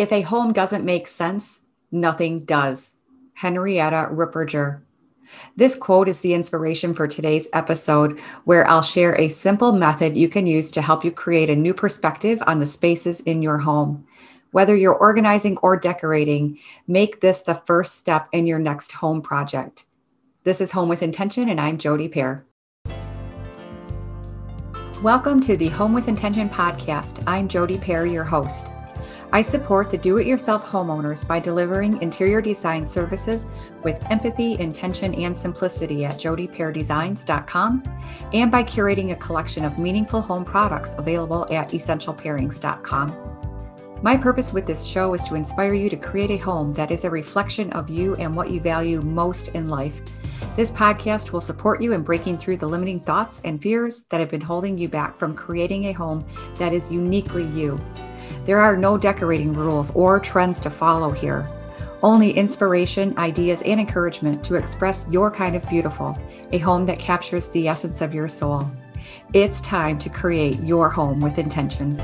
If a home doesn't make sense, nothing does. Henrietta Ripperger. This quote is the inspiration for today's episode, where I'll share a simple method you can use to help you create a new perspective on the spaces in your home. Whether you're organizing or decorating, make this the first step in your next home project. This is Home with Intention, and I'm Jody Pear. Welcome to the Home with Intention podcast. I'm Jody Pear, your host. I support the do-it-yourself homeowners by delivering interior design services with empathy, intention, and simplicity at jodypeardesigns.com and by curating a collection of meaningful home products available at essentialpairings.com. My purpose with this show is to inspire you to create a home that is a reflection of you and what you value most in life. This podcast will support you in breaking through the limiting thoughts and fears that have been holding you back from creating a home that is uniquely you. There are no decorating rules or trends to follow here. Only inspiration, ideas, and encouragement to express your kind of beautiful, a home that captures the essence of your soul. It's time to create your home with intention.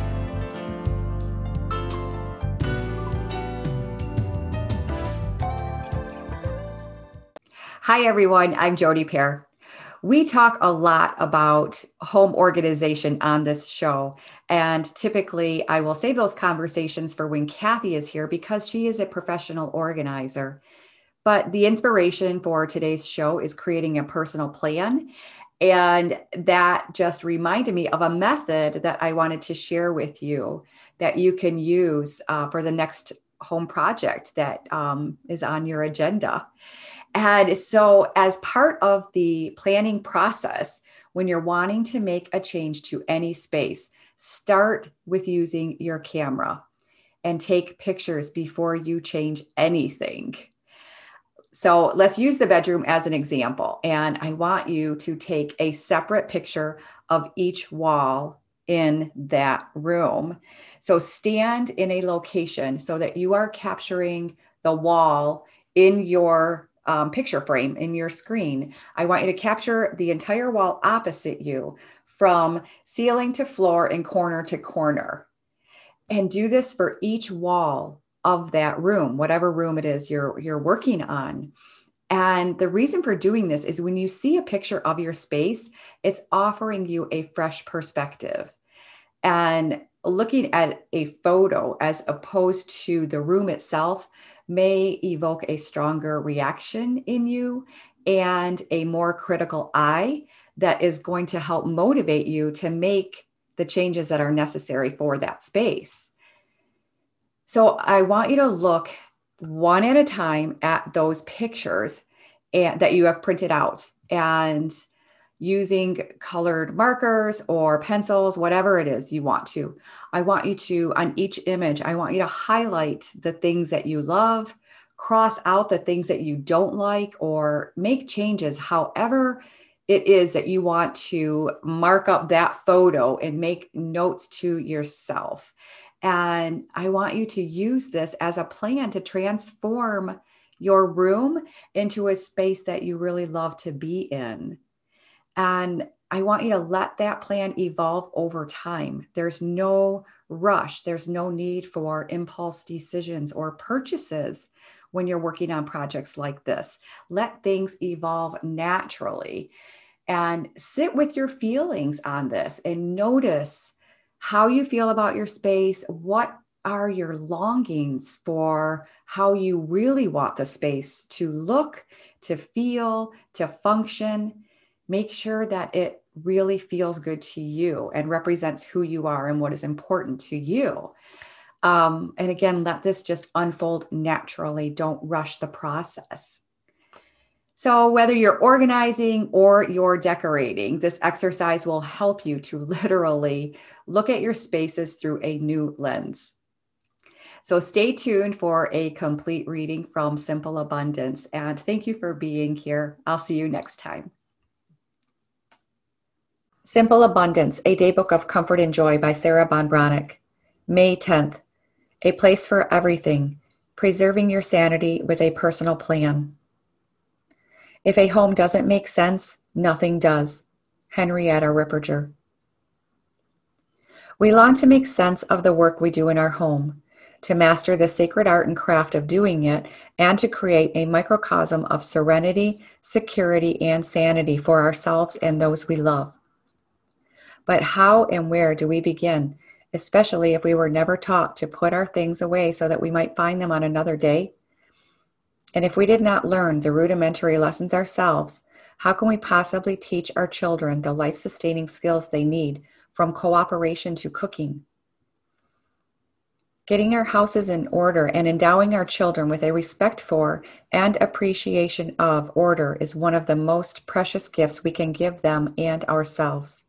Hi, everyone. I'm Jody Pear. We talk a lot about home organization on this show, and typically I will save those conversations for when Kathy is here because she is a professional organizer. But the inspiration for today's show is creating a personal plan, and that just reminded me of a method that I wanted to share with you that you can use for the next home project that is on your agenda. And so as part of the planning process, when you're wanting to make a change to any space, start with using your camera and take pictures before you change anything. So let's use the bedroom as an example. And I want you to take a separate picture of each wall in that room. So stand in a location so that you are capturing the wall in your picture frame in your screen. I want you to capture the entire wall opposite you from ceiling to floor and corner to corner. And do this for each wall of that room, whatever room it is you're working on. And the reason for doing this is when you see a picture of your space, it's offering you a fresh perspective. And looking at a photo as opposed to the room itself may evoke a stronger reaction in you and a more critical eye that is going to help motivate you to make the changes that are necessary for that space. So I want you to look one at a time at those pictures that you have printed out, and using colored markers or pencils, whatever it is you want to. I want you to, on each image, I want you to highlight the things that you love, cross out the things that you don't like, or make changes however it is that you want to mark up that photo and make notes to yourself. And I want you to use this as a plan to transform your room into a space that you really love to be in. And I want you to let that plan evolve over time. There's no rush. There's no need for impulse decisions or purchases when you're working on projects like this. Let things evolve naturally and sit with your feelings on this and notice how you feel about your space. What are your longings for how you really want the space to look, to feel, to function? Make sure that it really feels good to you and represents who you are and what is important to you. And again, let this just unfold naturally. Don't rush the process. So whether you're organizing or you're decorating, this exercise will help you to literally look at your spaces through a new lens. So stay tuned for a complete reading from Simple Abundance. And thank you for being here. I'll see you next time. Simple Abundance, a Daybook of Comfort and Joy by Sarah Bonbronick. May 10th, A Place for Everything, Preserving Your Sanity with a Personal Plan. If a home doesn't make sense, nothing does. Henrietta Ripperger. We long to make sense of the work we do in our home, to master the sacred art and craft of doing it, and to create a microcosm of serenity, security, and sanity for ourselves and those we love. But how and where do we begin, especially if we were never taught to put our things away so that we might find them on another day? And if we did not learn the rudimentary lessons ourselves, how can we possibly teach our children the life-sustaining skills they need, from cooperation to cooking? Getting our houses in order and endowing our children with a respect for and appreciation of order is one of the most precious gifts we can give them and ourselves.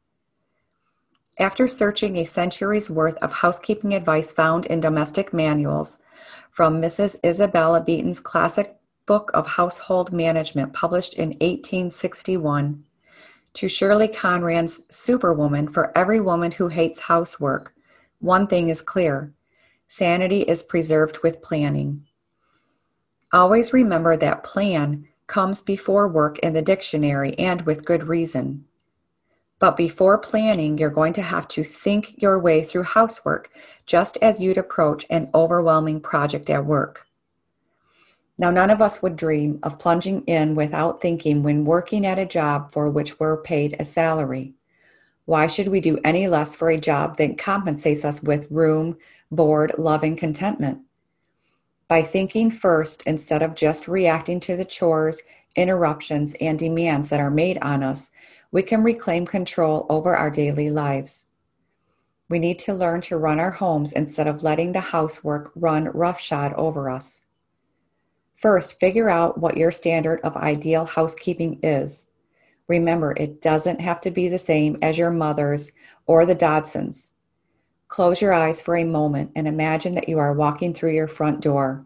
After searching a century's worth of housekeeping advice found in domestic manuals, from Mrs. Isabella Beeton's classic book of household management published in 1861, to Shirley Conran's Superwoman for Every Woman Who Hates Housework, one thing is clear: sanity is preserved with planning. Always remember that plan comes before work in the dictionary, and with good reason. But before planning, you're going to have to think your way through housework, just as you'd approach an overwhelming project at work. Now, none of us would dream of plunging in without thinking when working at a job for which we're paid a salary. Why should we do any less for a job that compensates us with room, board, love, and contentment? By thinking first instead of just reacting to the chores, interruptions, and demands that are made on us, we can reclaim control over our daily lives. We need to learn to run our homes instead of letting the housework run roughshod over us. First, figure out what your standard of ideal housekeeping is. Remember, it doesn't have to be the same as your mother's or the Dodsons. Close your eyes for a moment and imagine that you are walking through your front door.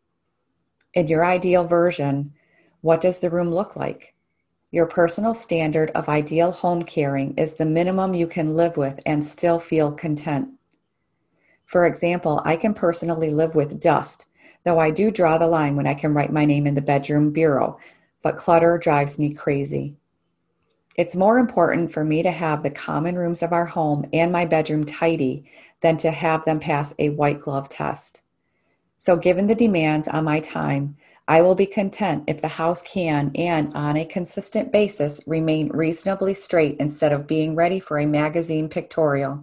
In your ideal version, what does the room look like? Your personal standard of ideal home caring is the minimum you can live with and still feel content. For example, I can personally live with dust, though I do draw the line when I can write my name in the bedroom bureau, but clutter drives me crazy. It's more important for me to have the common rooms of our home and my bedroom tidy than to have them pass a white glove test. So given the demands on my time, I will be content if the house can, and on a consistent basis, remain reasonably straight instead of being ready for a magazine pictorial.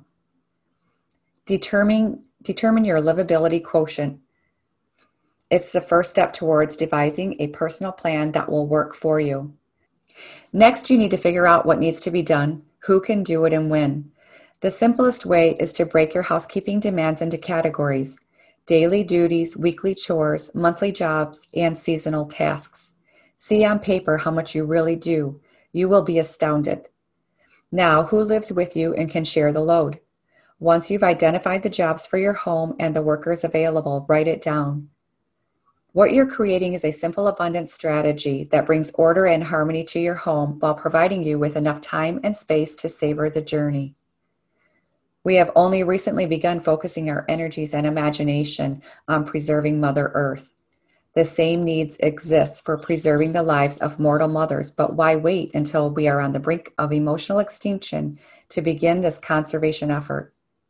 Determine your livability quotient. It's the first step towards devising a personal plan that will work for you. Next, you need to figure out what needs to be done, who can do it, and when. The simplest way is to break your housekeeping demands into categories: daily duties, weekly chores, monthly jobs, and seasonal tasks. See on paper how much you really do. You will be astounded. Now, who lives with you and can share the load? Once you've identified the jobs for your home and the workers available, write it down. What you're creating is a simple abundance strategy that brings order and harmony to your home while providing you with enough time and space to savor the journey. We have only recently begun focusing our energies and imagination on preserving Mother Earth. The same needs exist for preserving the lives of mortal mothers, but why wait until we are on the brink of emotional extinction to begin this conservation effort?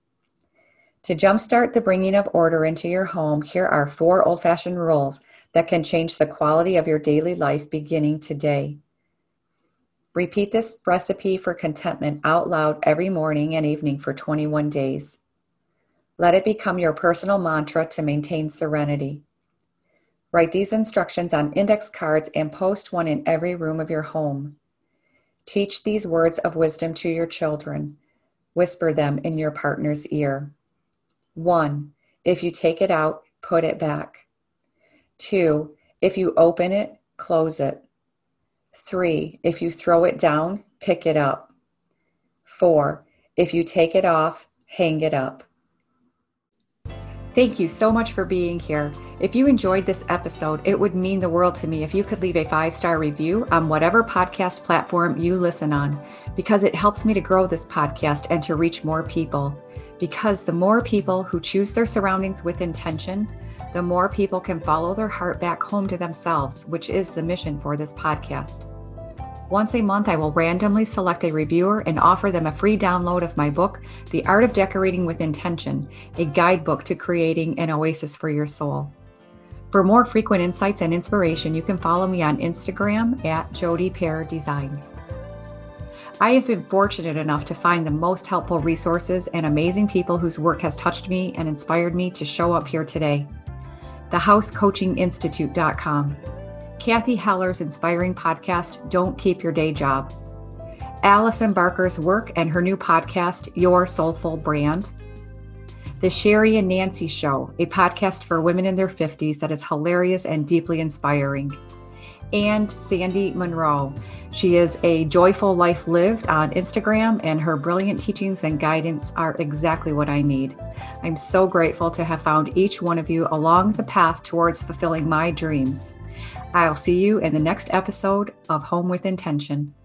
To jumpstart the bringing of order into your home, here are 4 old-fashioned rules that can change the quality of your daily life beginning today. Repeat this recipe for contentment out loud every morning and evening for 21 days. Let it become your personal mantra to maintain serenity. Write these instructions on index cards and post one in every room of your home. Teach these words of wisdom to your children. Whisper them in your partner's ear. 1. If you take it out, put it back. 2. If you open it, close it. 3. If you throw it down, pick it up. 4. If you take it off, hang it up. Thank you so much for being here. If you enjoyed this episode, it would mean the world to me if you could leave a 5-star review on whatever podcast platform you listen on, because it helps me to grow this podcast and to reach more people. Because the more people who choose their surroundings with intention, the more people can follow their heart back home to themselves, which is the mission for this podcast. Once a month, I will randomly select a reviewer and offer them a free download of my book, The Art of Decorating with Intention, a guidebook to creating an oasis for your soul. For more frequent insights and inspiration, you can follow me on Instagram at Jody Pear Designs. I have been fortunate enough to find the most helpful resources and amazing people whose work has touched me and inspired me to show up here today. TheHouseCoachingInstitute.com. Kathy Heller's inspiring podcast, Don't Keep Your Day Job. Allison Barker's work and her new podcast, Your Soulful Brand. The Sherry and Nancy Show, a podcast for women in their 50s that is hilarious and deeply inspiring. And Sandy Monroe. She is a joyful life lived on Instagram, and her brilliant teachings and guidance are exactly what I need. I'm so grateful to have found each one of you along the path towards fulfilling my dreams. I'll see you in the next episode of Home with Intention.